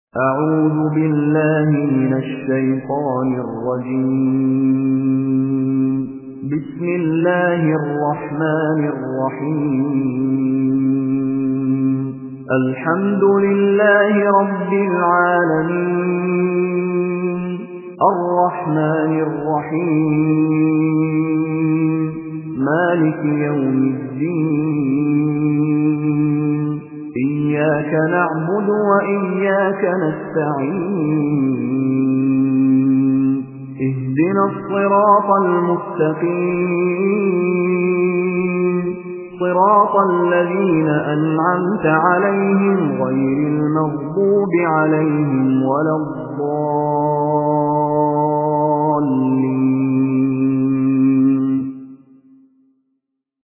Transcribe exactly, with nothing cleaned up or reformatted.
أعوذ بالله من الشيطان الرجيم بسم الله الرحمن الرحيم الحمد لله رب العالمين الرحمن الرحيم مالك يوم الدين إياك نعبد وإياك نستعين اهدنا الصراط المستقيم صراط الذين أنعمت عليهم غير المغضوب عليهم ولا الضالين